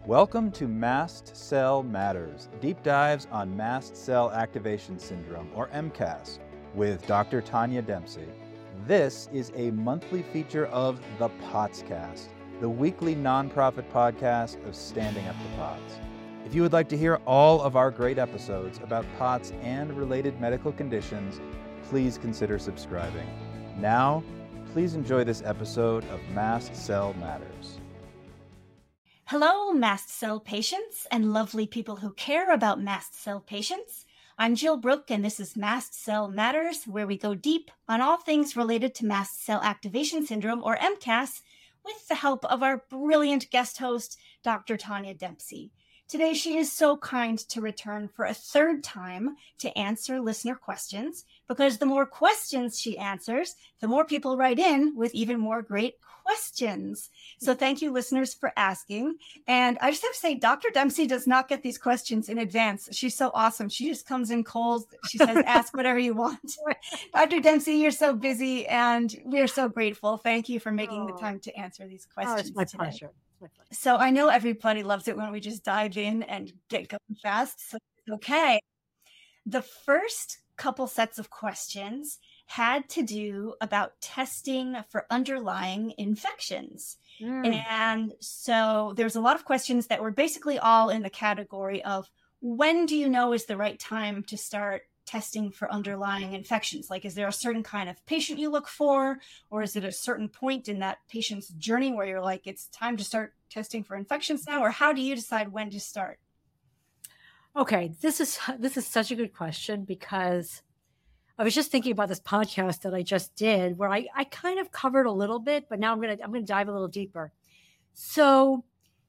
Welcome to Mast Cell Matters, deep dives on mast cell activation syndrome, or MCAS, with Dr. Tanya Dempsey. This is a monthly feature of the Potscast, the weekly nonprofit podcast of Standing Up to POTS. If you would like to hear all of our great episodes about POTS and related medical conditions, please consider subscribing. Now, please enjoy this episode of Mast Cell Matters. Hello, mast cell patients and lovely people who care about mast cell patients. I'm Jill Brooke, and this is Mast Cell Matters, where we go deep on all things related to mast cell activation syndrome, or MCAS, with the help of our brilliant guest host, Dr. Tanya Dempsey. Today, she is so kind to return for a third time to answer listener questions, because the more questions she answers, the more people write in with even more great questions. So thank you, listeners, for asking. And I just have to say, Dr. Dempsey does not get these questions in advance. She's so awesome. She just comes in cold. She says, ask whatever you want. Dr. Dempsey, you're so busy, and we're so grateful. Thank you for making the time to answer these questions. It's my pleasure. So I know everybody loves it when we just dive in and get going fast. So it's okay. The first couple sets of questions had to do about testing for underlying infections. And so there's a lot of questions that were basically all in the category of, when do you know is the right time to start testing for underlying infections? Like, is there a certain kind of patient you look for, or is it a certain point in that patient's journey where you're like, it's time to start testing for infections now? Or how do you decide when to start? Okay, this is such a good question, because I was just thinking about this podcast that I just did where I kind of covered a little bit, but now I'm gonna dive a little deeper. So,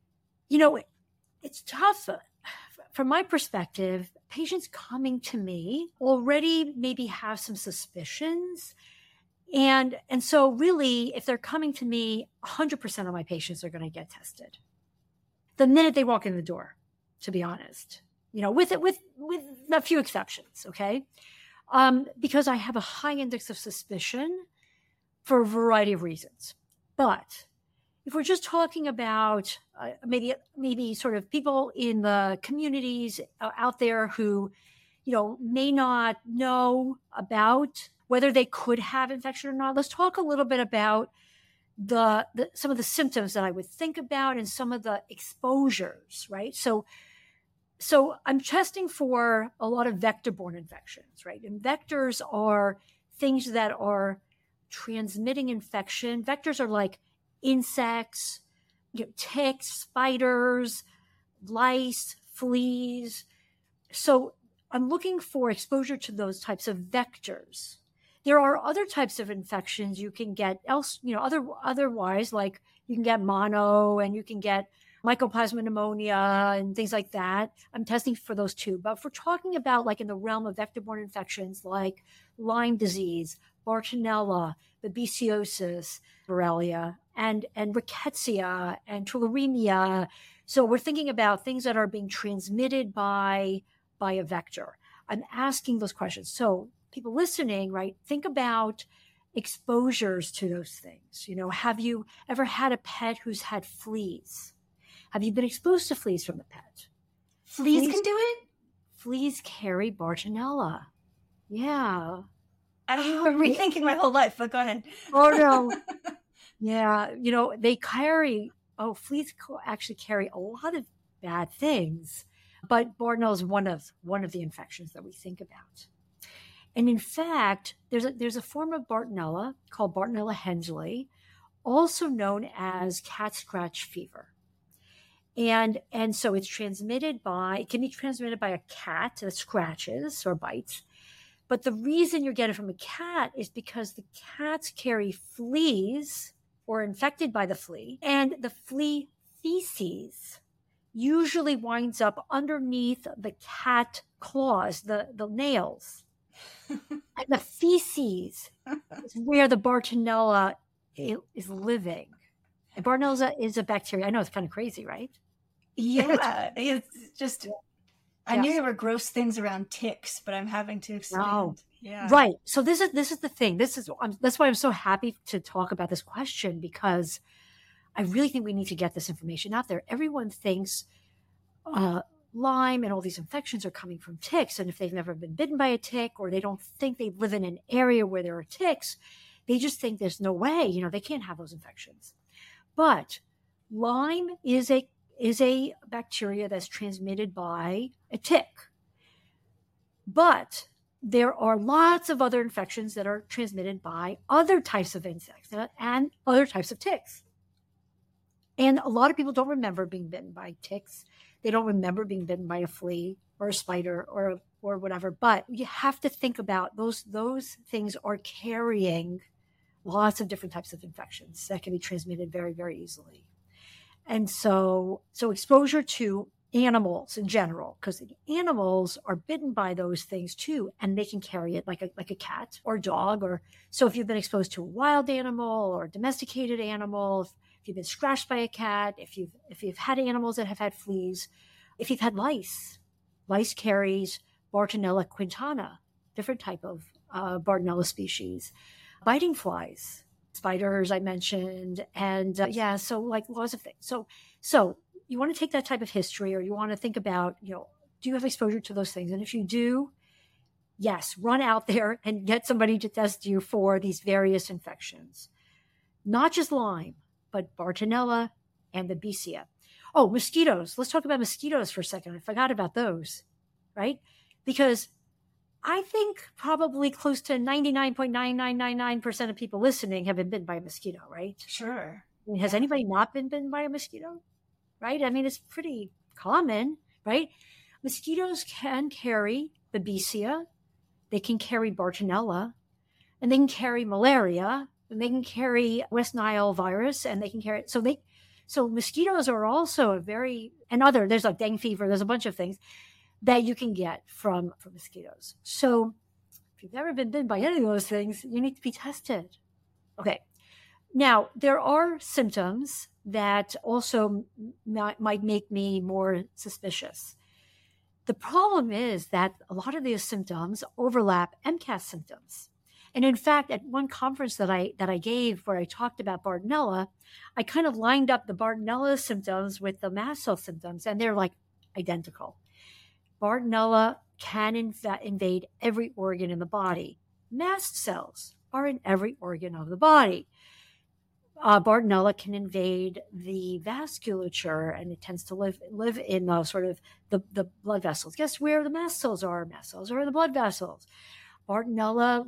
it's tough. From my perspective, patients coming to me already maybe have some suspicions. And so really, if they're coming to me, 100% of my patients are going to get tested the minute they walk in the door, to be honest, with a few exceptions. Okay. Because I have a high index of suspicion for a variety of reasons. But if we're just talking about maybe sort of people in the communities out there who, may not know about whether they could have infection or not, let's talk a little bit about some of the symptoms that I would think about and some of the exposures, right? So I'm testing for a lot of vector-borne infections, right? And vectors are things that are transmitting infection. Vectors are like insects, ticks, spiders, lice, fleas. So I'm looking for exposure to those types of vectors. There are other types of infections you can get otherwise, like you can get mono and you can get mycoplasma pneumonia and things like that. I'm testing for those too. But if we're talking about like in the realm of vector-borne infections like Lyme disease, Bartonella, babesiosis, Borrelia, and rickettsia and tularemia. So we're thinking about things that are being transmitted by a vector. I'm asking those questions. So people listening, right, think about exposures to those things. Have you ever had a pet who's had fleas? Have you been exposed to fleas from the pet? Fleas can do it? Fleas carry Bartonella. Yeah. I'm rethinking my whole life, but go ahead. Oh, no. Yeah. Fleas actually carry a lot of bad things, but Bartonella is one of the infections that we think about. And in fact, there's a form of Bartonella called Bartonella henselae, also known as cat scratch fever. And so it can be transmitted by a cat that scratches or bites. But the reason you're getting it from a cat is because the cats carry fleas or infected by the flea, and the flea feces usually winds up underneath the cat claws, the nails. And the feces is where the Bartonella is living. And Bartonella is a bacteria. I know it's kind of crazy, right? Yeah, it's just, I knew there were gross things around ticks, but I'm having to expand. No. Yeah. Right. So this is the thing. That's why I'm so happy to talk about this question, because I really think we need to get this information out there. Everyone thinks Lyme and all these infections are coming from ticks. And if they've never been bitten by a tick, or they don't think they live in an area where there are ticks, they just think there's no way, they can't have those infections. But Lyme is a bacteria that's transmitted by a tick. But there are lots of other infections that are transmitted by other types of insects and other types of ticks. And a lot of people don't remember being bitten by ticks. They don't remember being bitten by a flea or a spider or whatever. But you have to think about those things are carrying lots of different types of infections that can be transmitted very, very easily. And so exposure to animals in general, because animals are bitten by those things too, and they can carry it like a cat or dog. Or so if you've been exposed to a wild animal or a domesticated animal, if you've been scratched by a cat, if you've had animals that have had fleas, if you've had lice carries Bartonella quintana, different type of Bartonella species, biting flies, spiders I mentioned, and so like lots of things. So you want to take that type of history, or you want to think about, do you have exposure to those things? And if you do, yes, run out there and get somebody to test you for these various infections, not just Lyme, but Bartonella and Babesia. Oh, mosquitoes. Let's talk about mosquitoes for a second. I forgot about those, right? Because I think probably close to 99.9999% of people listening have been bitten by a mosquito, right? Sure. I mean, has anybody not been bitten by a mosquito? Right? I mean, it's pretty common, right? Mosquitoes can carry Babesia, they can carry Bartonella, and they can carry malaria, and they can carry West Nile virus, and they can carry so mosquitoes are also there's like dengue fever, there's a bunch of things that you can get from mosquitoes. So if you've never been bitten by any of those things, you need to be tested. Okay. Now, there are symptoms that also might make me more suspicious. The problem is that a lot of these symptoms overlap MCAS symptoms. And in fact, at one conference that I gave where I talked about Bartonella, I kind of lined up the Bartonella symptoms with the mast cell symptoms, and they're like identical. Bartonella can invade every organ in the body. Mast cells are in every organ of the body. Bartonella can invade the vasculature, and it tends to live in the blood vessels. Guess where the mast cells are? Mast cells are in the blood vessels. Bartonella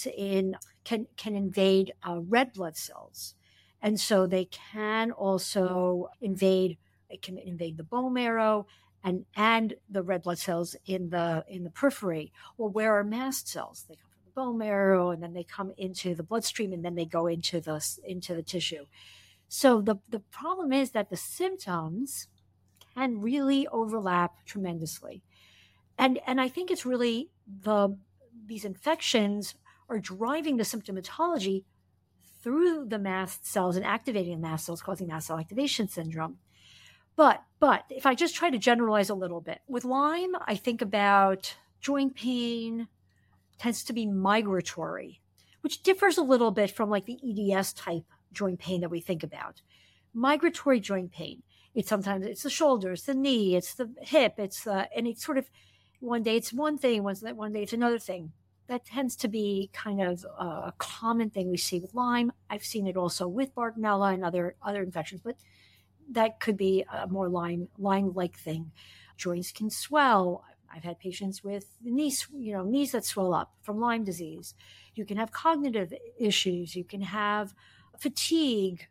can invade red blood cells, and so they can also invade the bone marrow and the red blood cells in the periphery. Well, where are mast cells? They come from the bone marrow, and then they come into the bloodstream, and then they go into the tissue. So the problem is that the symptoms can really overlap tremendously, and I think it's really these infections are driving the symptomatology through the mast cells and activating the mast cells, causing mast cell activation syndrome. But if I just try to generalize a little bit, with Lyme, I think about joint pain tends to be migratory, which differs a little bit from like the EDS type joint pain that we think about. Migratory joint pain, sometimes it's the shoulder, it's the knee, it's the hip, and it's sort of one day it's one thing, one day it's another thing. That tends to be kind of a common thing we see with Lyme. I've seen it also with Bartonella and other infections, but that could be a more Lyme-like thing. Joints can swell. I've had patients with knees that swell up from Lyme disease. You can have cognitive issues. You can have fatigue.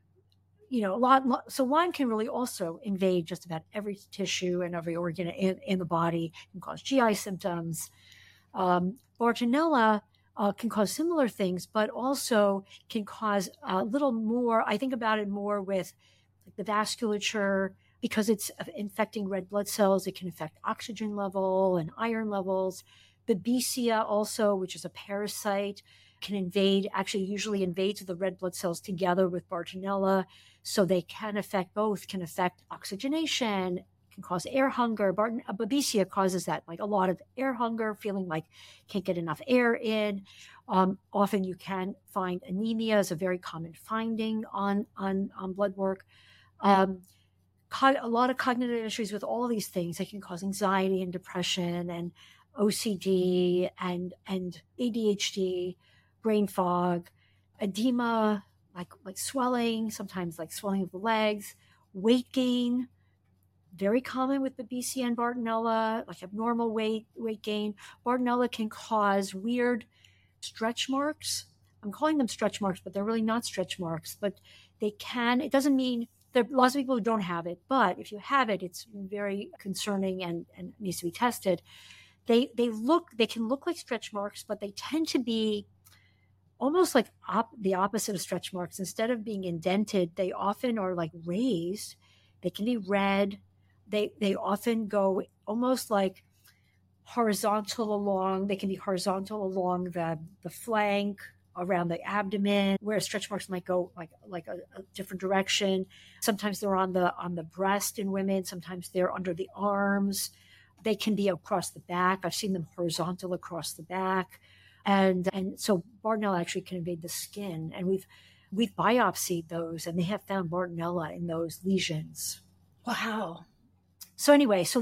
So Lyme can really also invade just about every tissue and every organ in the body. It can cause GI symptoms. Bartonella can cause similar things, but also can cause a little more. I think about it more with the vasculature, because it's infecting red blood cells. It can affect oxygen level and iron levels. Babesia also, which is a parasite, usually invades the red blood cells together with Bartonella. So they can affect oxygenation, can cause air hunger. Babesia causes that, like a lot of air hunger, feeling like can't get enough air in. Often you can find anemia as a very common finding on blood work. A lot of cognitive issues with all these things. They can cause anxiety and depression and OCD and ADHD, brain fog, edema, like swelling, sometimes like swelling of the legs, weight gain, very common with the BCN Bartonella, like abnormal weight gain. Bartonella can cause weird stretch marks. I'm calling them stretch marks, but they're really not stretch marks. But they can, it doesn't mean, there are lots of people who don't have it, but if you have it, it's very concerning and needs to be tested. They can look like stretch marks, but they tend to be almost like the opposite of stretch marks. Instead of being indented, they often are like raised. They can be red. They often go almost like horizontal along. They can be horizontal along the flank, around the abdomen, where stretch marks might go like a different direction. Sometimes they're on the breast in women. Sometimes they're under the arms. They can be across the back. I've seen them horizontal across the back. And so Bartonella actually can invade the skin. And we've biopsied those, and they have found Bartonella in those lesions. Wow. So anyway, so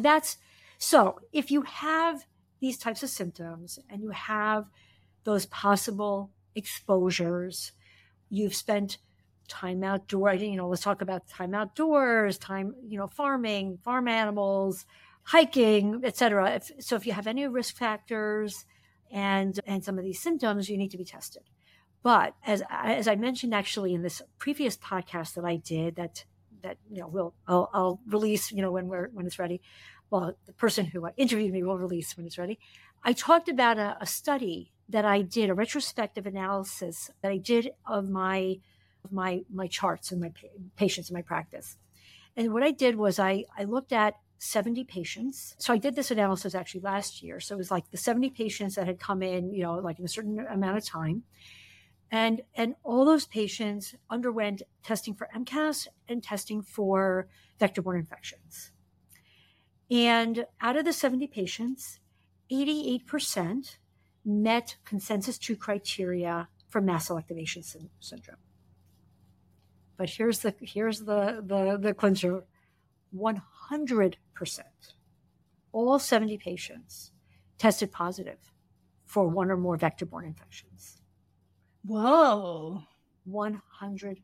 if you have these types of symptoms and you have those possible exposures, you've spent time outdoors, let's talk about time outdoors, farming, farm animals, hiking, etc. So if you have any risk factors and some of these symptoms, you need to be tested. But as I mentioned actually in this previous podcast that I did, that I'll release when it's ready. Well, the person who interviewed me will release when it's ready. I talked about a study that I did, a retrospective analysis that I did of my charts and my patients in my practice. And what I did was I looked at 70 patients. So I did this analysis actually last year. So it was like the 70 patients that had come in, like in a certain amount of time. And all those patients underwent testing for MCAS and testing for vector-borne infections. And out of the 70 patients, 88% met consensus 2 criteria for mast cell activation syndrome. But here's the clincher: 100%. All 70 patients tested positive for one or more vector-borne infections. Whoa. 100%.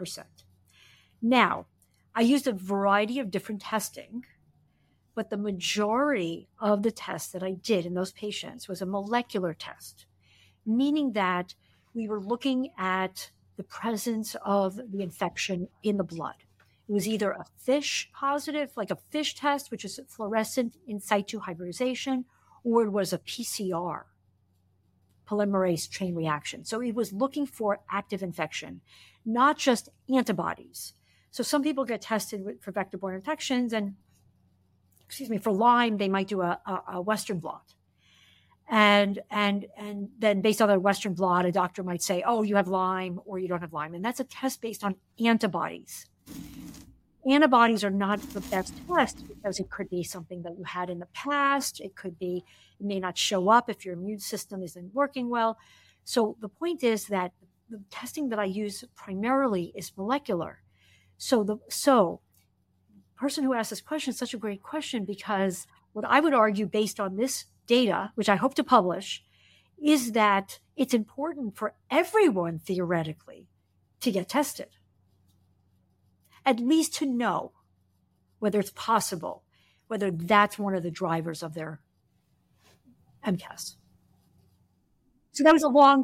Now, I used a variety of different testing, but the majority of the tests that I did in those patients was a molecular test, meaning that we were looking at the presence of the infection in the blood. It was either a FISH positive, like a FISH test, which is fluorescent in situ hybridization, or it was a PCR, polymerase chain reaction. So it was looking for active infection, not just antibodies. So some people get tested for vector-borne infections, and for Lyme, they might do a Western blot. And then based on the Western blot, a doctor might say, oh, you have Lyme or you don't have Lyme. And that's a test based on antibodies. Antibodies are not the best test because it could be something that you had in the past. It may not show up if your immune system isn't working well. So the point is that the testing that I use primarily is molecular. So the person who asked this question is such a great question, because what I would argue based on this data, which I hope to publish, is that it's important for everyone theoretically to get tested, at least to know whether it's possible, whether that's one of the drivers of their MCAS. So that was a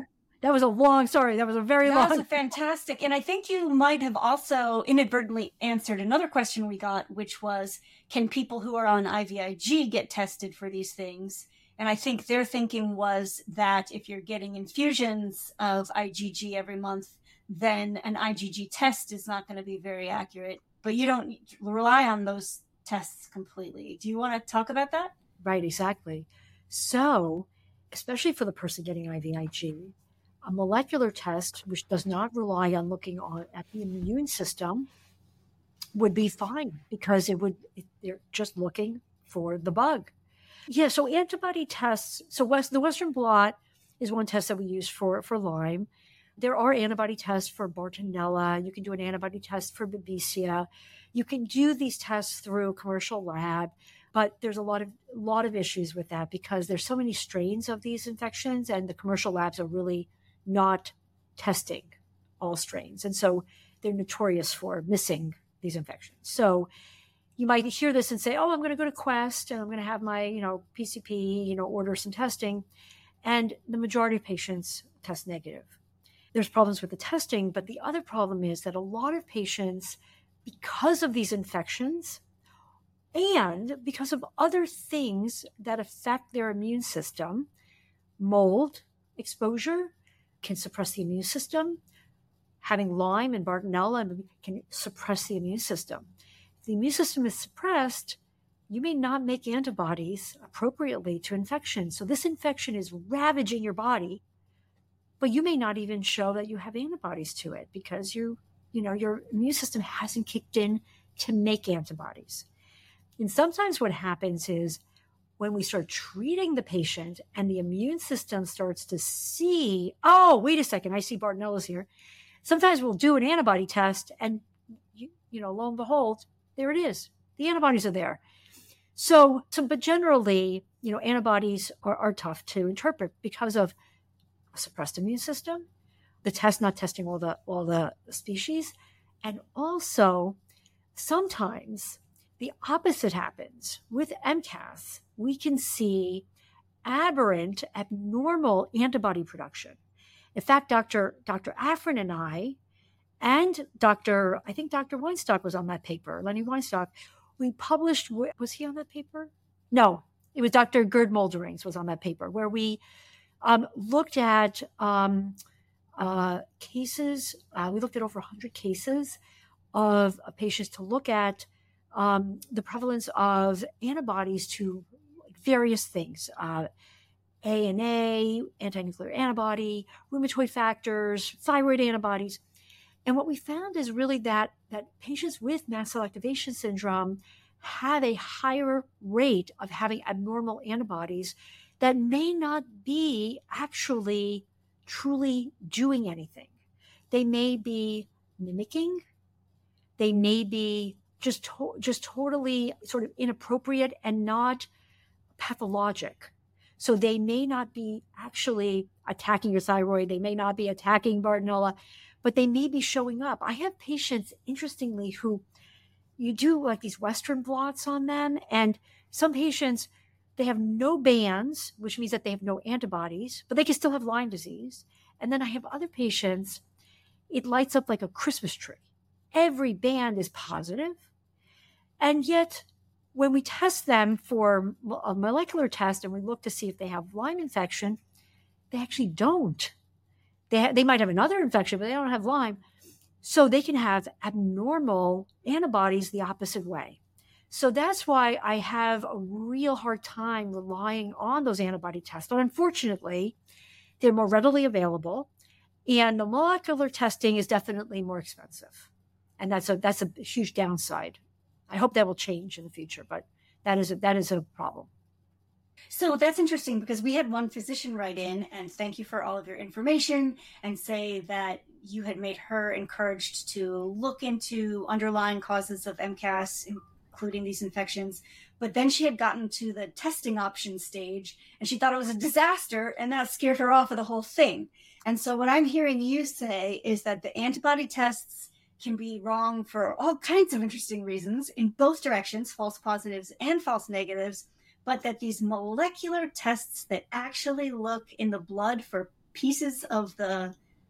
very long. That was fantastic. And I think you might have also inadvertently answered another question we got, which was, can people who are on IVIG get tested for these things? And I think their thinking was that if you're getting infusions of IgG every month, then an IgG test is not going to be very accurate. But you don't rely on those tests completely. Do you want to talk about that? Right, exactly. So, especially for the person getting IVIG, a molecular test, which does not rely on looking at the immune system, would be fine, because they're just looking for the bug. Yeah, so antibody tests. So the Western blot is one test that we use for Lyme. There are antibody tests for Bartonella. You can do an antibody test for Babesia. You can do these tests through a commercial lab, but there's a lot of issues with that because there's so many strains of these infections, and the commercial labs are really not testing all strains. And so they're notorious for missing these infections. So you might hear this and say, oh, I'm going to go to Quest and I'm going to have my, PCP, order some testing. And the majority of patients test negative. There's problems with the testing, but the other problem is that a lot of patients, because of these infections and because of other things that affect their immune system, mold exposure can suppress the immune system. Having Lyme and Bartonella can suppress the immune system. If the immune system is suppressed, you may not make antibodies appropriately to infection. So this infection is ravaging your body, but you may not even show that you have antibodies to it because your immune system hasn't kicked in to make antibodies. And sometimes what happens is when we start treating the patient and the immune system starts to see, oh, wait a second, I see Bartonella's here. Sometimes we'll do an antibody test and, lo and behold, there it is. The antibodies are there. So but generally, antibodies are tough to interpret because of a suppressed immune system, the test not testing all the species, and also sometimes the opposite happens. With MCAS, we can see aberrant, abnormal antibody production. In fact, Dr. Afrin and I, and I think Dr. Weinstock was on that paper, Lenny Weinstock, we published, was he on that paper? No, it was Dr. Gerd Molderings was on that paper, where we looked at cases. We looked at over 100 cases of patients to look at the prevalence of antibodies to various things, ANA, anti-nuclear antibody, rheumatoid factors, thyroid antibodies. And what we found is really that patients with mast cell activation syndrome have a higher rate of having abnormal antibodies that may not be actually truly doing anything. They may be mimicking. They may be just totally sort of inappropriate and not pathologic. So they may not be actually attacking your thyroid. They may not be attacking Bartonella, but they may be showing up. I have patients, interestingly, who you do like these Western blots on them. And some patients, they have no bands, which means that they have no antibodies, but they can still have Lyme disease. And then I have other patients, it lights up like a Christmas tree. Every band is positive. And yet, when we test them for a molecular test and we look to see if they have Lyme infection, they actually don't. They might have another infection, but they don't have Lyme. So they can have abnormal antibodies the opposite way. So that's why I have a real hard time relying on those antibody tests. But unfortunately, they're more readily available. And the molecular testing is definitely more expensive. And that's a huge downside. I hope that will change in the future, but that is a problem. So that's interesting because we had one physician write in and thank you for all of your information and say that you had made her encouraged to look into underlying causes of MCAS, including these infections. But then she had gotten to the testing option stage and she thought it was a disaster and that scared her off of the whole thing. And so what I'm hearing you say is that the antibody tests can be wrong for all kinds of interesting reasons in both directions, false positives and false negatives, but that these molecular tests that actually look in the blood for pieces of the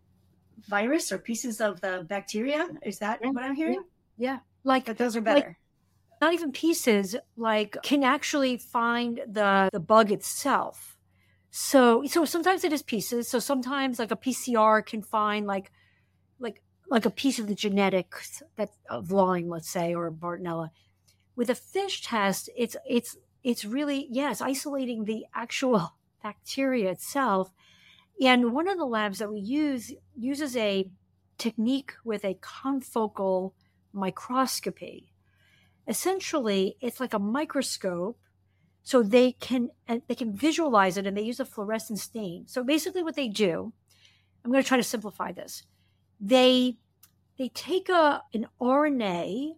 virus or pieces of the bacteria, is that what I'm hearing? Yeah. Like that those are better. Like, not even pieces, like can actually find the bug itself. So sometimes it is pieces. So sometimes like a PCR can find like a piece of the genetics of Lyme, let's say, or Bartonella. With a FISH test, it's really, it's isolating the actual bacteria itself. And one of the labs that we uses a technique with a confocal microscopy. Essentially, it's like a microscope, so they can visualize it, and they use a fluorescent stain. So basically what they do, I'm going to try to simplify this. They take an RNA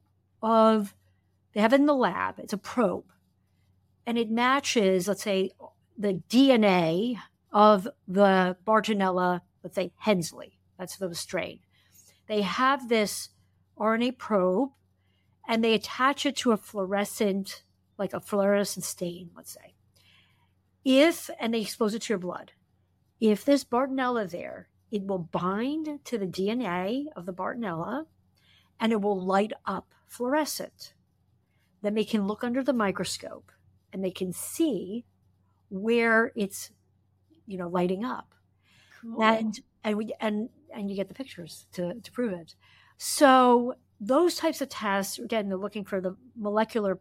they have it in the lab, it's a probe, and it matches, let's say, the DNA of the Bartonella, let's say Hensley, that's the strain. They have this RNA probe and they attach it to a fluorescent stain, let's say. And they expose it to your blood. If there's Bartonella there, it will bind to the DNA of the Bartonella and it will light up fluorescent. Then they can look under the microscope and they can see where it's, lighting up. Cool. And you get the pictures to prove it. So those types of tests, again, they're looking for the molecular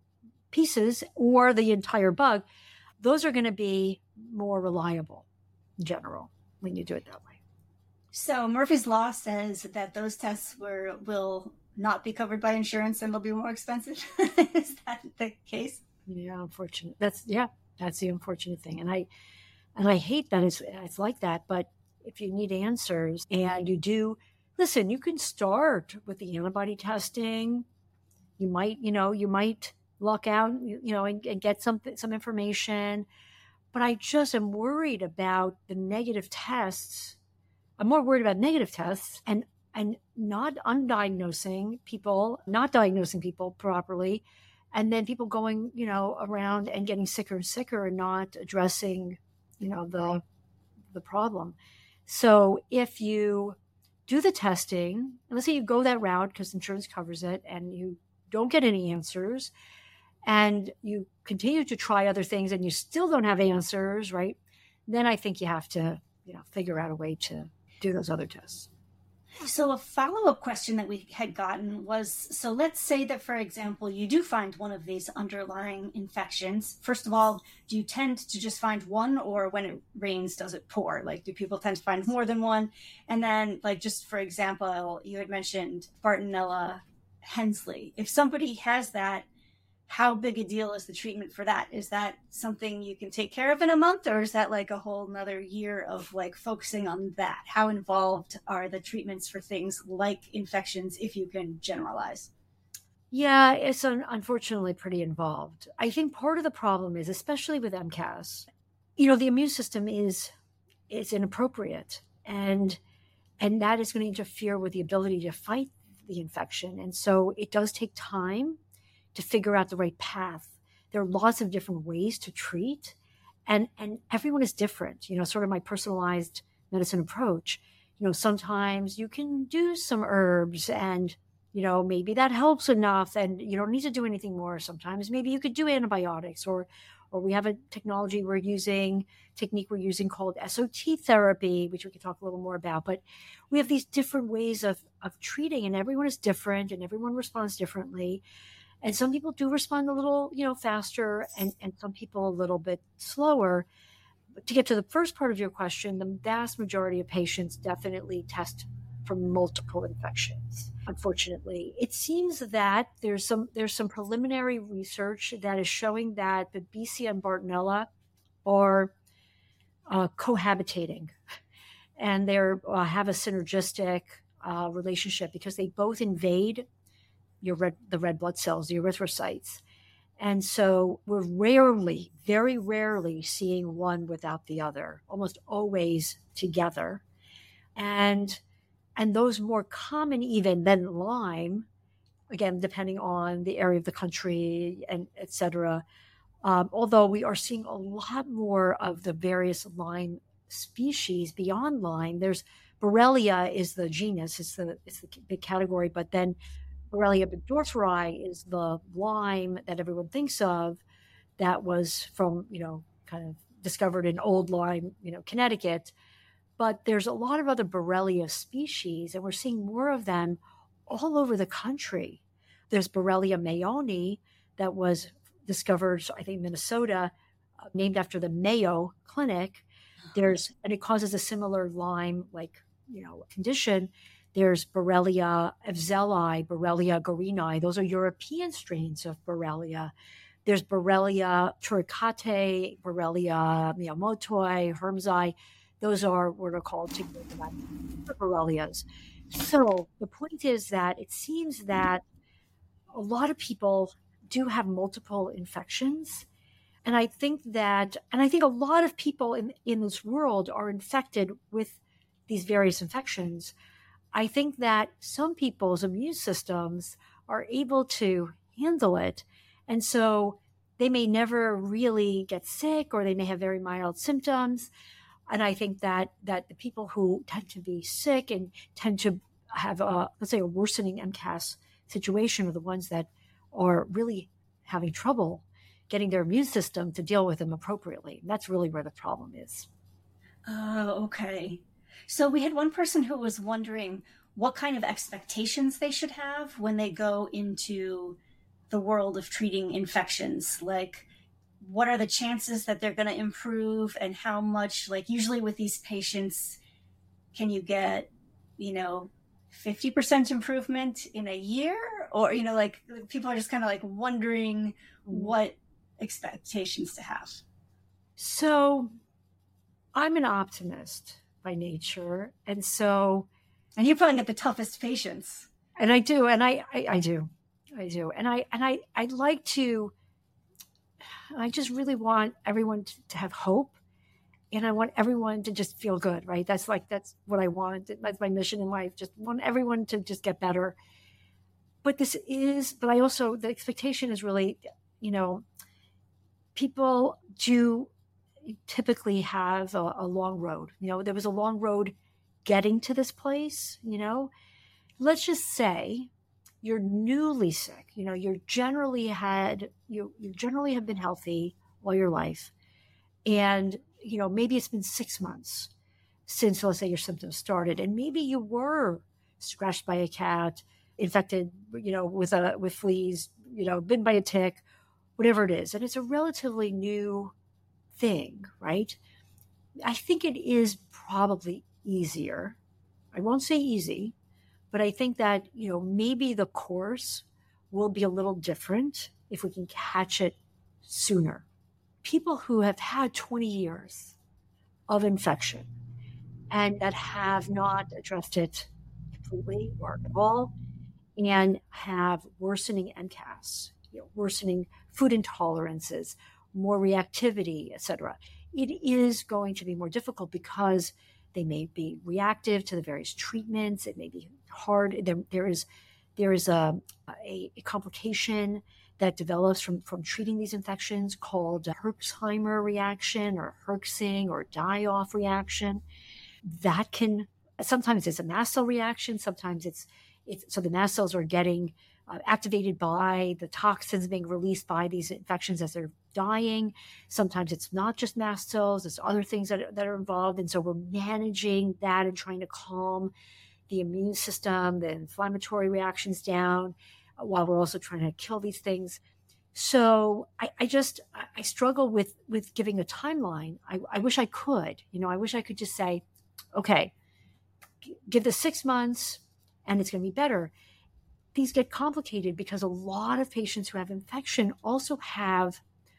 pieces or the entire bug. Those are going to be more reliable in general when you do it that way. So Murphy's Law says that those tests will not be covered by insurance and they'll be more expensive. Is that the case? Yeah, unfortunate. That's the unfortunate thing. And I hate that it's like that. But if you need answers and you do, listen, you can start with the antibody testing. You might luck out, and get some information. But I just am worried about the negative tests. I'm more worried about negative tests and not diagnosing people properly. And then people going, around and getting sicker and sicker and not addressing, the problem. So if you do the testing, and let's say you go that route because insurance covers it and you don't get any answers and you continue to try other things and you still don't have answers, right? Then I think you have to, figure out a way to do those other tests. So a follow-up question that we had gotten was, so let's say that, for example, you do find one of these underlying infections. First of all, do you tend to just find one, or when it rains, does it pour? Like, do people tend to find more than one? And then, just for example, you had mentioned Bartonella Hensley. If somebody has that, how big a deal is the treatment for that? Is that something you can take care of in a month, or is that like a whole nother year of focusing on that? How involved are the treatments for things like infections, if you can generalize? Yeah, it's unfortunately pretty involved. I think part of the problem is, especially with MCAS, the immune system is inappropriate, and that is going to interfere with the ability to fight the infection. And so it does take time to figure out the right path. There are lots of different ways to treat, and everyone is different, sort of my personalized medicine approach. Sometimes you can do some herbs and, maybe that helps enough and you don't need to do anything more. Sometimes maybe you could do antibiotics, or we have a technique we're using called SOT therapy, which we could talk a little more about. But we have these different ways of treating, and everyone is different and everyone responds differently. And some people do respond a little, faster, and some people a little bit slower. But to get to the first part of your question, the vast majority of patients definitely test for multiple infections. Unfortunately, it seems that there's some preliminary research that is showing that the BC and Bartonella are cohabitating, and they have a synergistic relationship because they both invade the red blood cells, the erythrocytes. And so we're very rarely seeing one without the other, almost always together. And those more common even than Lyme, again, depending on the area of the country and et cetera. Although we are seeing a lot more of the various Lyme species beyond Lyme. There's Borrelia is the genus, it's the big category, but then Borrelia burgdorferi is the Lyme that everyone thinks of that was from, kind of discovered in old Lyme, Connecticut. But there's a lot of other Borrelia species, and we're seeing more of them all over the country. There's Borrelia mayoni that was discovered, I think, Minnesota, named after the Mayo Clinic. And it causes a similar Lyme, condition. There's Borrelia evzeli, Borrelia guarini. Those are European strains of Borrelia. There's Borrelia turricate, Borrelia miyamotoi, Hermsii. Those are what are called Borrelias. So the point is that it seems that a lot of people do have multiple infections. And I think a lot of people in this world are infected with these various infections. I think that some people's immune systems are able to handle it. And so they may never really get sick, or they may have very mild symptoms. And I think that the people who tend to be sick and tend to have let's say a worsening MCAS situation are the ones that are really having trouble getting their immune system to deal with them appropriately. And that's really where the problem is. Oh, okay. So we had one person who was wondering what kind of expectations they should have when they go into the world of treating infections. Like, what are the chances that they're going to improve, and how much, like usually with these patients, can you get, 50% improvement in a year? Or, like people are just kind of like wondering what expectations to have. So I'm an optimist by nature. And you're probably get the toughest patients. And I do. And I do. And I'd like to, I just really want everyone to have hope. And I want everyone to just feel good, right? That's what I want. That's my mission in life. Just want everyone to just get better. But I also, the expectation is really, people do typically have a long road. There was a long road getting to this place, Let's just say you're newly sick. You generally have been healthy all your life. And, maybe it's been 6 months since, let's say, your symptoms started. And maybe you were scratched by a cat, infected, with fleas, bitten by a tick, whatever it is. And it's a relatively new thing, right? I think it is probably easier. I won't say easy, but I think that, maybe the course will be a little different if we can catch it sooner. People who have had 20 years of infection and that have not addressed it completely or at all, and have worsening MCAS, worsening food intolerances, more reactivity, etc. It is going to be more difficult because they may be reactive to the various treatments. It may be hard. There is a complication that develops from treating these infections called Herxheimer reaction or Herxing or die-off reaction. That can, sometimes it's a mast cell reaction. Sometimes it's so the mast cells are getting activated by the toxins being released by these infections as they're dying. Sometimes it's not just mast cells, it's other things that are involved. And so we're managing that and trying to calm the immune system, the inflammatory reactions down, while we're also trying to kill these things. So I struggle with giving a timeline. I wish I could, I wish I could just say, okay, give this 6 months and it's going to be better. These get complicated because a lot of patients who have infection also have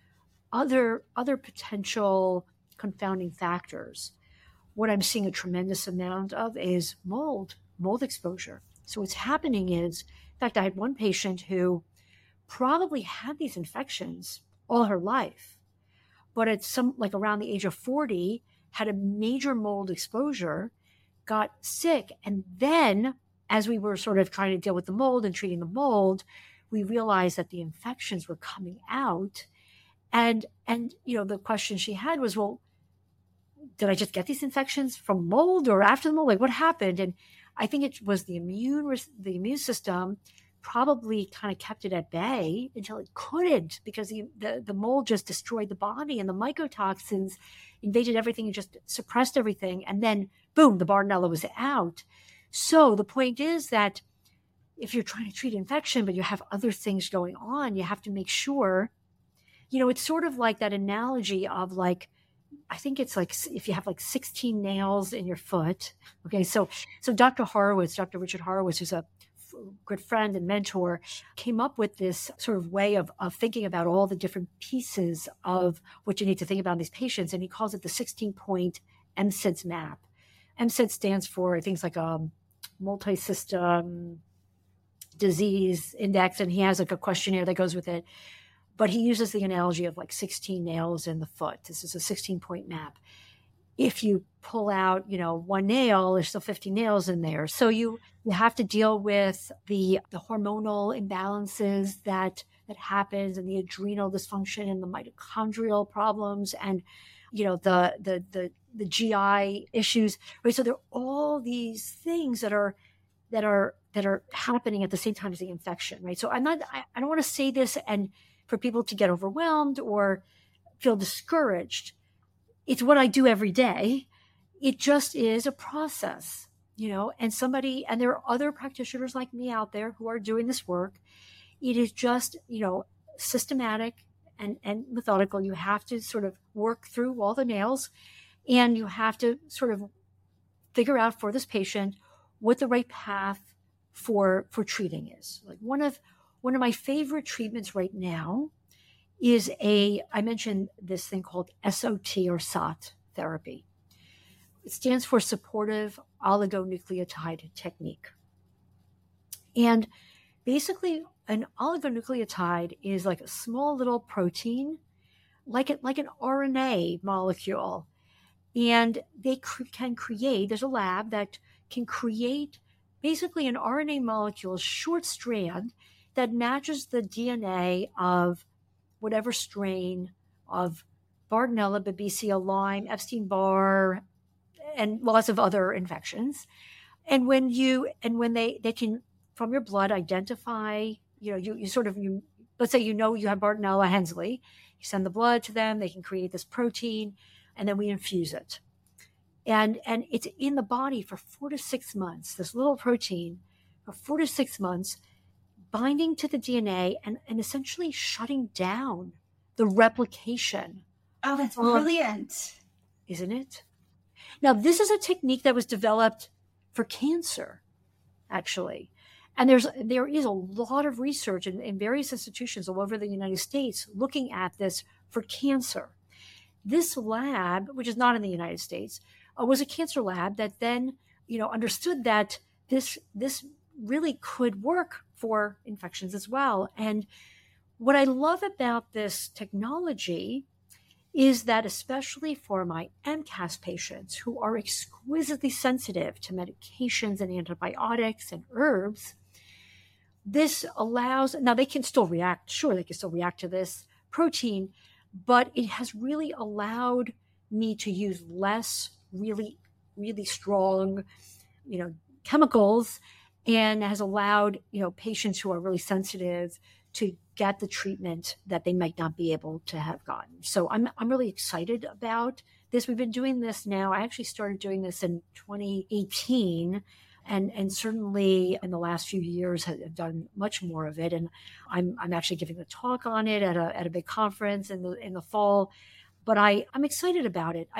other potential confounding factors. What I'm seeing a tremendous amount of is mold exposure. So what's happening is, in fact, I had one patient who probably had these infections all her life, but at around the age of 40, had a major mold exposure, got sick, and then as we were sort of trying to deal with the mold and treating the mold, we realized that the infections were coming out. And the question she had was, well, did I just get these infections from mold or after the mold? Like, what happened? And I think it was the immune system probably kind of kept it at bay until it couldn't, because the mold just destroyed the body and the mycotoxins invaded everything and just suppressed everything. And then, boom, the Bartonella was out. So the point is that if you're trying to treat infection, but you have other things going on, you have to make sure, it's sort of like that analogy of I think it's like if you have 16 nails in your foot. Okay. So Dr. Richard Horowitz, who's a good friend and mentor, came up with this sort of way of thinking about all the different pieces of what you need to think about in these patients. And he calls it the 16-point MSIDS map. MSID stands for things like a multi-system disease index, and he has like a questionnaire that goes with it. But he uses the analogy of like 16 nails in the foot. This is a 16-point map. If you pull out, one nail, there's still 50 nails in there. So you have to deal with the hormonal imbalances that happens, and the adrenal dysfunction, and the mitochondrial problems, and the GI issues, right? So there are all these things that are happening at the same time as the infection, right? So I don't want to say this and for people to get overwhelmed or feel discouraged. It's what I do every day. It just is a process, and there are other practitioners like me out there who are doing this work. It is just, systematic and methodical. You have to sort of work through all the nails, and you have to sort of figure out for this patient what the right path for treating is. Like one of my favorite treatments right now is I mentioned this thing called SOT or SOT therapy. It stands for Supportive Oligonucleotide Technique. And basically, an oligonucleotide is like a small little protein, like an RNA molecule. And they can create, there's a lab that can create basically an RNA molecule, short strand, that matches the DNA of whatever strain of Bartonella, Babesia, Lyme, Epstein-Barr, and lots of other infections. And when they can, from your blood, identify, let's say you have Bartonella Hensley, you send the blood to them, they can create this protein, and then we infuse it. And it's in the body for 4 to 6 months, this little protein, for 4 to 6 months, binding to the DNA and essentially shutting down the replication. Oh, that's brilliant. Isn't it? Now, this is a technique that was developed for cancer, actually. And there is a lot of research in various institutions all over the United States looking at this for cancer. This lab, which is not in the United States, was a cancer lab that then, understood that this really could work for infections as well. And what I love about this technology is that, especially for my MCAS patients who are exquisitely sensitive to medications and antibiotics and herbs, this allows, now they can still react, sure, they can still react to this protein, but it has really allowed me to use less really, really strong, chemicals, and has allowed, patients who are really sensitive to get the treatment that they might not be able to have gotten. So I'm really excited about this. We've been doing this now. I actually started doing this in 2018, and certainly in the last few years have done much more of it. And I'm actually giving a talk on it at a big conference in the fall. But I'm excited about it.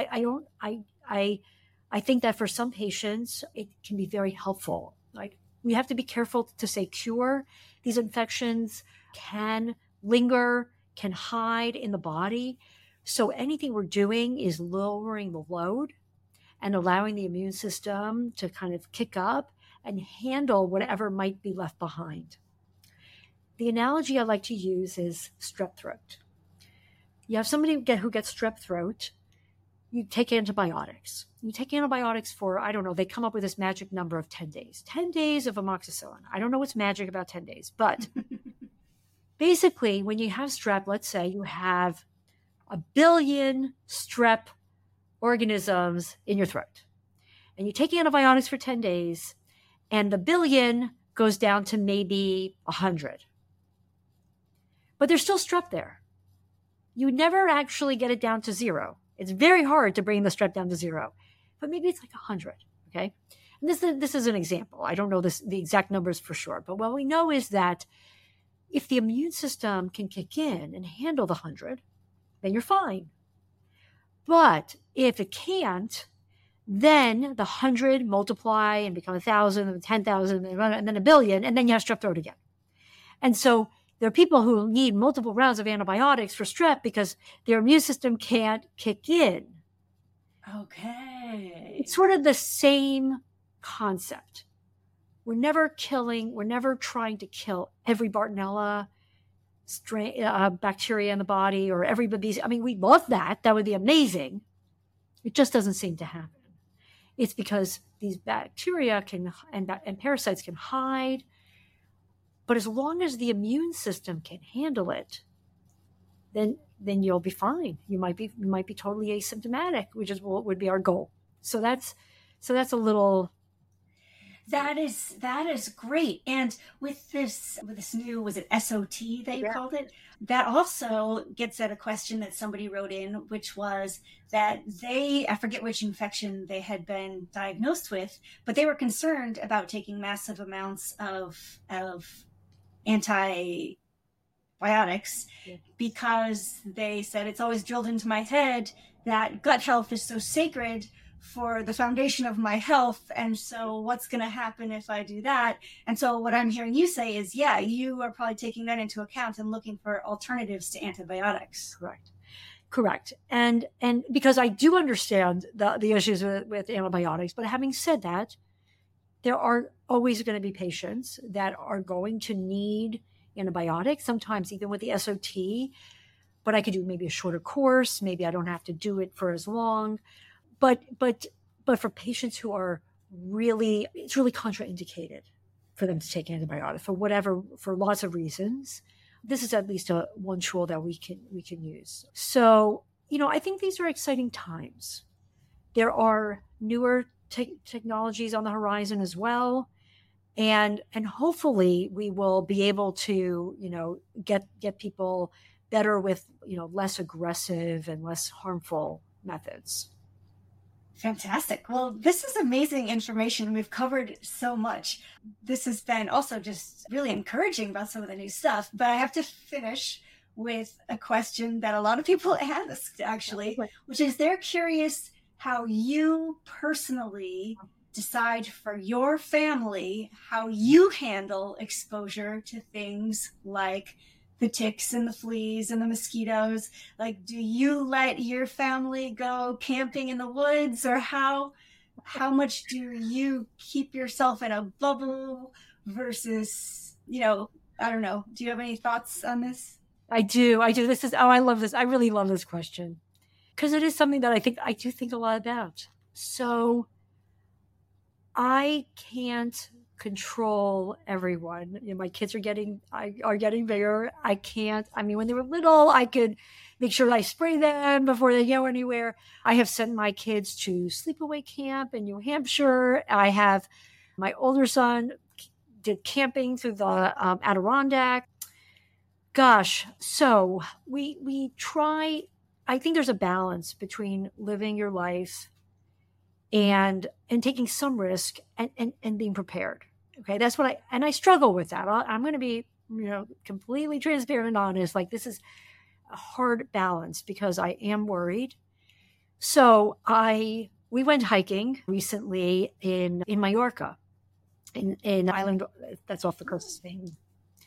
I think that for some patients it can be very helpful. Like, we have to be careful to say cure. These infections can linger, can hide in the body. So anything we're doing is lowering the load and allowing the immune system to kind of kick up and handle whatever might be left behind. The analogy I like to use is strep throat. You have somebody who gets strep throat, you take antibiotics. You take antibiotics for, I don't know, they come up with this magic number of 10 days. 10 days of amoxicillin. I don't know what's magic about 10 days, but basically when you have strep, let's say you have 1 billion strep organisms in your throat, and you take antibiotics for 10 days, and the billion goes down to maybe 100. But there's still strep there. You never actually get it down to 0. It's very hard to bring the strep down to 0, but maybe it's like 100, okay? And this is an example. I don't know the exact numbers for sure, but what we know is that if the immune system can kick in and handle the 100, then you're fine. But if it can't, then the 100 multiply and become 1,000, and 10,000, and then 1 billion, and then you have strep throat again. And so there are people who need multiple rounds of antibiotics for strep because their immune system can't kick in. Okay. Okay. It's sort of the same concept. We're never trying to kill every Bartonella strain, bacteria in the body or everybody's. I mean, we love that. That would be amazing. It just doesn't seem to happen. It's because these bacteria and parasites can hide. But as long as the immune system can handle it, then you'll be fine. You might be totally asymptomatic, which is what would be our goal. So that's a little. That is great. And with this new, was it SOT that you called it? That also gets at a question that somebody wrote in, which was that I forget which infection they had been diagnosed with, but they were concerned about taking massive amounts of antibiotics because they said it's always drilled into my head that gut health is so sacred for the foundation of my health. And so what's going to happen if I do that? And so what I'm hearing you say is, yeah, you are probably taking that into account and looking for alternatives to antibiotics. Correct. And because I do understand the issues with antibiotics, but having said that, there are always going to be patients that are going to need antibiotics, sometimes even with the SOT, but I could do maybe a shorter course. Maybe I don't have to do it for as long. But for patients who are it's really contraindicated for them to take antibiotics for lots of reasons. This is at least one tool that we can use. So, I think these are exciting times. There are newer technologies on the horizon as well. And hopefully we will be able to, get people better with, less aggressive and less harmful methods. Fantastic. Well, this is amazing information. We've covered so much. This has been also just really encouraging about some of the new stuff, but I have to finish with a question that a lot of people ask, actually, which is they're curious how you personally decide for your family how you handle exposure to things like the ticks and the fleas and the mosquitoes. Like, do you let your family go camping in the woods, or how much do you keep yourself in a bubble versus, I don't know. Do you have any thoughts on this? I do. I love this. I really love this question because it is something that I do think a lot about. So I can't control everyone. My kids are getting bigger. When they were little, I could make sure I spray them before they go anywhere. I have sent my kids to sleepaway camp in New Hampshire. I have my older son did camping through the Adirondack. Gosh, so we try. I think there's a balance between living your life and taking some risk and being prepared. Okay. That's what I struggle with that. I'm going to be, completely transparent and honest. Like, this is a hard balance because I am worried. So we went hiking recently in Mallorca, in an island that's off the coast of Spain.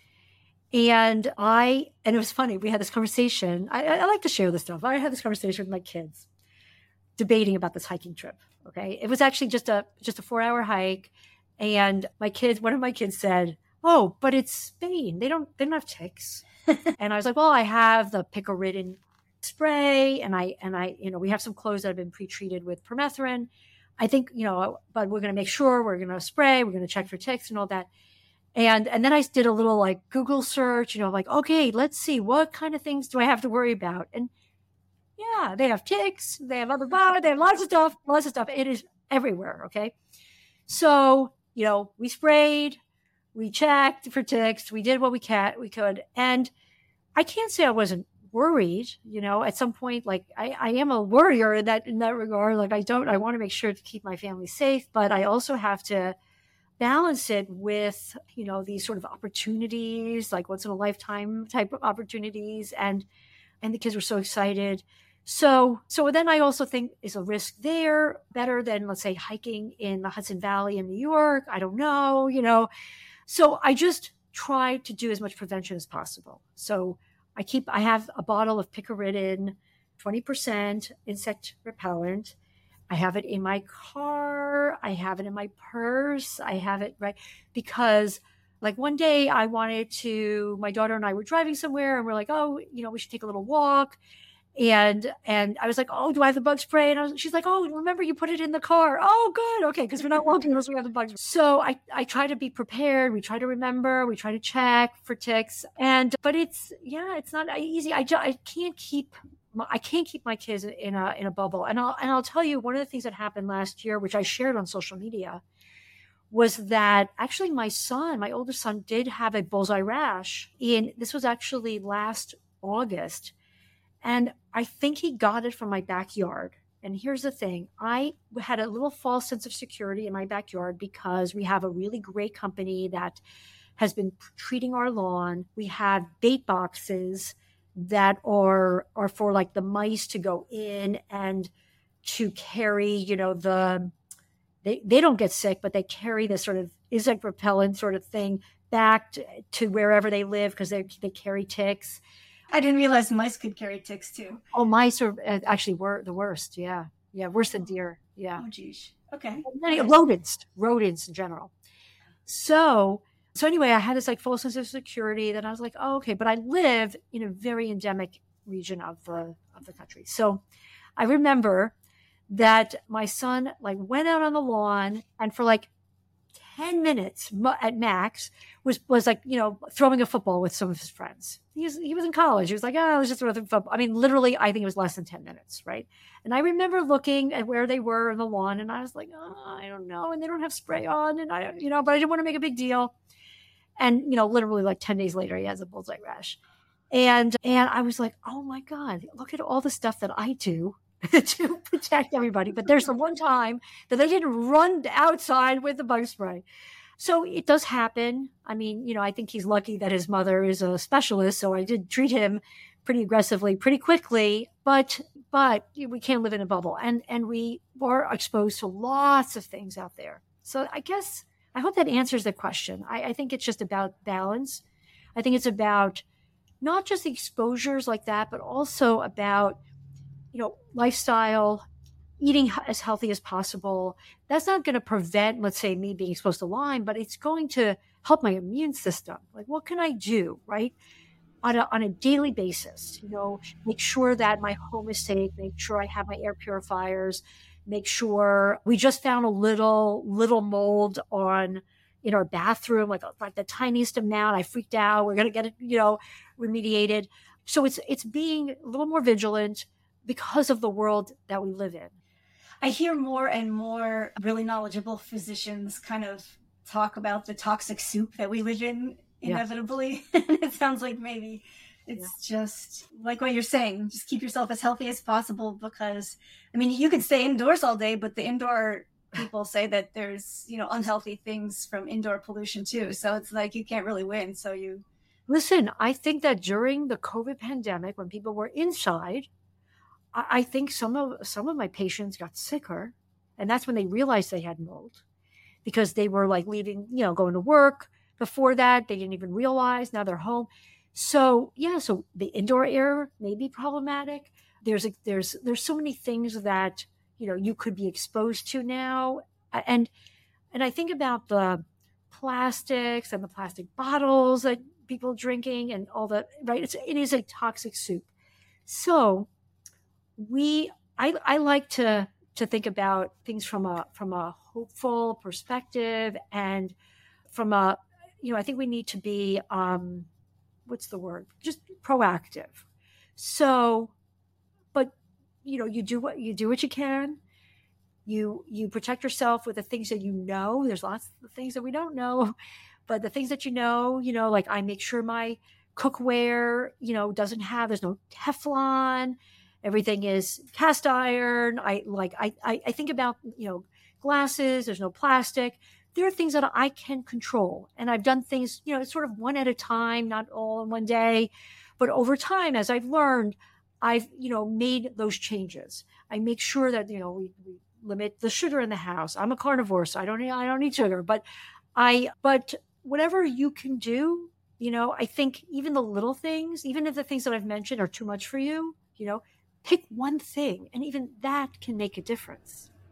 And it was funny. We had this conversation. I like to share this stuff. I had this conversation with my kids debating about this hiking trip. Okay. It was actually just a 4-hour hike. And one of my kids said, "Oh, but it's Spain. They don't have ticks." And I was like, "Well, I have the picaridin spray and I, we have some clothes that have been pre-treated with permethrin. I think, but we're going to make sure we're going to spray, we're going to check for ticks and all that." And then I did a little like Google search, okay, let's see, what kind of things do I have to worry about? And yeah, they have ticks, they have they have lots of stuff. It is everywhere. Okay. So, we sprayed, we checked for ticks, we did what we could. And I can't say I wasn't worried, at some point, like I am a worrier in that regard. Like I want to make sure to keep my family safe, but I also have to balance it with, these sort of opportunities, like once in a lifetime type of opportunities. And the kids were so excited. So then I also think, is a risk there better than, let's say, hiking in the Hudson Valley in New York? I don't know, So I just try to do as much prevention as possible. So I have a bottle of picaridin, 20% insect repellent. I have it in my car. I have it in my purse. I have it, right? Because like one day my daughter and I were driving somewhere and we're like, oh, we should take a little walk. And I was like, oh, do I have the bug spray? And she's like, oh, remember you put it in the car. Oh, good. Okay. Because we're not walking unless we have the bug spray. So I try to be prepared. We try to remember, we try to check for ticks. But it's not easy. I can't keep my kids in a bubble. And I'll tell you, one of the things that happened last year, which I shared on social media, was that actually my oldest son did have a bullseye rash. This was actually last August. And I think he got it from my backyard. And here's the thing. I had a little false sense of security in my backyard because we have a really great company that has been treating our lawn. We have bait boxes that are for like the mice to go in and to carry, they don't get sick, but they carry this sort of insect repellent sort of thing back to wherever they live because they carry ticks. I didn't realize mice could carry ticks too. Oh, mice are actually the worst. Yeah. Yeah. Worse than deer. Yeah. Oh, geez. Okay. Rodents in general. So anyway, I had this like full sense of security that I was like, oh, okay. But I live in a very endemic region of the country. So I remember that my son like went out on the lawn and for like 10 minutes at max was like, throwing a football with some of his friends. He was in college. He was like, oh, let's just throw the football. I mean, literally, I think it was less than 10 minutes, right? And I remember looking at where they were on the lawn and I was like, oh, I don't know. And they don't have spray on and but I didn't want to make a big deal. And, literally like 10 days later, he has a bullseye rash. And I was like, oh my God, look at all the stuff that I do to protect everybody. But there's the one time that they didn't run outside with the bug spray. So it does happen. I mean, I think he's lucky that his mother is a specialist. So I did treat him pretty aggressively, pretty quickly, but we can't live in a bubble. And we are exposed to lots of things out there. So I hope that answers the question. I think it's just about balance. I think it's about not just the exposures like that, but also about lifestyle, eating as healthy as possible. That's not going to prevent, let's say, me being exposed to Lyme, but it's going to help my immune system. Like, what can I do, right? On a daily basis, make sure that my home is safe, make sure I have my air purifiers, make sure we just found a little mold in our bathroom, like the tiniest amount. I freaked out. We're going to get it, remediated. So it's being a little more vigilant because of the world that we live in. I hear more and more really knowledgeable physicians kind of talk about the toxic soup that we live in inevitably. Yeah. It sounds like maybe it's just like what you're saying, just keep yourself as healthy as possible because, I mean, you could stay indoors all day, but the indoor people say that there's, unhealthy things from indoor pollution too. So it's like you can't really win. So Listen, I think that during the COVID pandemic, when people were inside, I think some of my patients got sicker, and that's when they realized they had mold because they were like leaving, going to work. Before that, they didn't even realize. Now they're home. So so the indoor air may be problematic. There's so many things that you could be exposed to now, and I think about the plastics and the plastic bottles that people drinking and all that. Right? It is a toxic soup. So I like to think about things from a hopeful perspective and from a, I think we need to be, what's the word? Just proactive. So, but, you do what you can. You protect yourself with the things that There's lots of things that we don't know, but the things that like I make sure my cookware, there's no Teflon. Everything is cast iron. I think about, glasses. There's no plastic. There are things that I can control. And I've done things, sort of one at a time, not all in one day. But over time, as I've learned, I've, made those changes. I make sure that, we limit the sugar in the house. I'm a carnivore, so I don't need sugar. But whatever you can do, I think even the little things, even if the things that I've mentioned are too much for you, pick one thing, and even that can make a difference.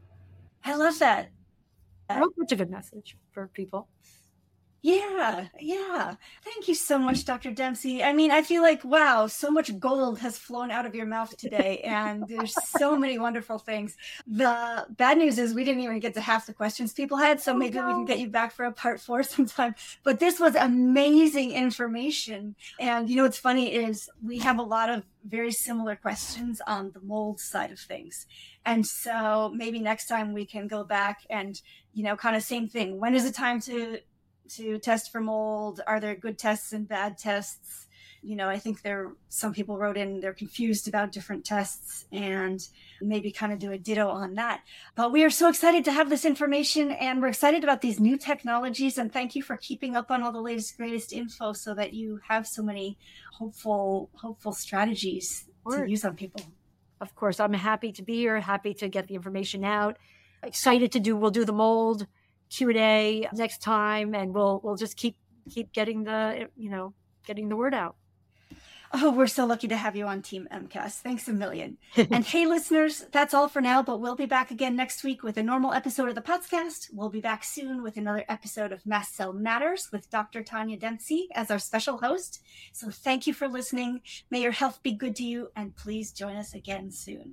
I love that. I hope that's a good message for people. Yeah. Thank you so much, Dr. Dempsey. I mean, I feel like, wow, so much gold has flown out of your mouth today, and there's so many wonderful things. The bad news is we didn't even get to half the questions people had, so maybe we can get you back for a part 4 sometime. But this was amazing information. And you know what's funny is we have a lot of very similar questions on the mold side of things. And so maybe next time we can go back and, you know, kind of same thing. When is it time to test for mold? Are there good tests and bad tests? You know, I think some people wrote in, they're confused about different tests, and maybe kind of do a ditto on that. But we are so excited to have this information, and we're excited about these new technologies. And thank you for keeping up on all the latest, greatest info so that you have so many hopeful strategies to use on people. Of course, I'm happy to be here, happy to get the information out. Excited we'll do the mold Q&A next time, and we'll just keep getting the word out. Oh, we're so lucky to have you on Team MCAS. Thanks a million. And hey, listeners, that's all for now, but we'll be back again next week with a normal episode of the podcast. We'll be back soon with another episode of Mast Cell Matters with Dr. Tanya Dempsey as our special host. So thank you for listening. May your health be good to you, and please join us again soon.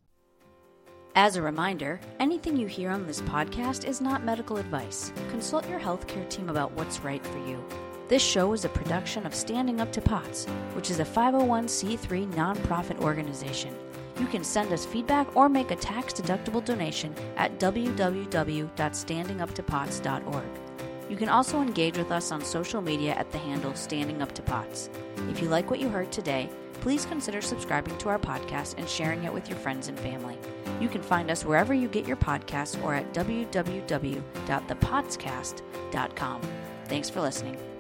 As a reminder, anything you hear on this podcast is not medical advice. Consult your healthcare team about what's right for you. This show is a production of Standing Up to POTS, which is a 501c3 nonprofit organization. You can send us feedback or make a tax-deductible donation at www.standinguptopots.org. You can also engage with us on social media at the handle Standing Up to POTS. If you like what you heard today, please consider subscribing to our podcast and sharing it with your friends and family. You can find us wherever you get your podcasts or at www.thepotscast.com. Thanks for listening.